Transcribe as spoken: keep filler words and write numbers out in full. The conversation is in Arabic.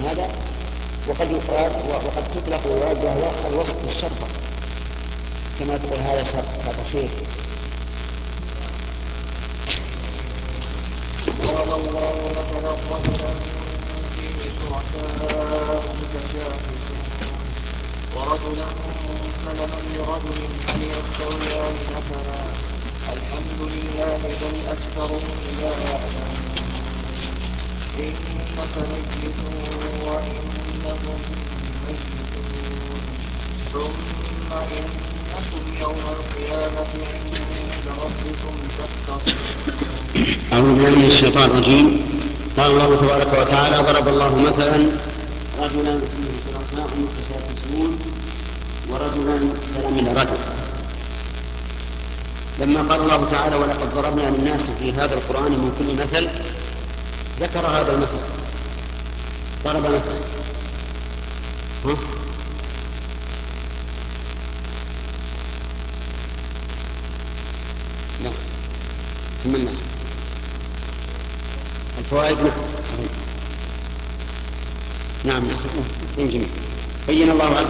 هذا. وقد يقال وقد تطلق الوالد وهو الوصف بالشرطة، كما تقول هذا شرط هذا خير. قال الله مثلا رجلا فيه شركاء متشاكسون ورجلا سلما لرجل هل يستويان مثلا الحمد لله بل أكثرهم لا يعلمون إنك ميت وإنهم ميتون ثم إنكم يوم القيامة عند ربكم تختصمون. أعوذ بالله من الشيطان الرجيم. قال الله تبارك وتعالى: ضرب الله مثلا رجلا فيه شركاء متشاكسون ورجلا سلما لرجل. لما قال الله تعالى: ولقد ضربنا للناس في هذا القرآن من كل مثل، ذكر هذا المثل، ضرب مثلا. ها؟ لا كملنا الفوائد. نعم، نعم. بين الله عز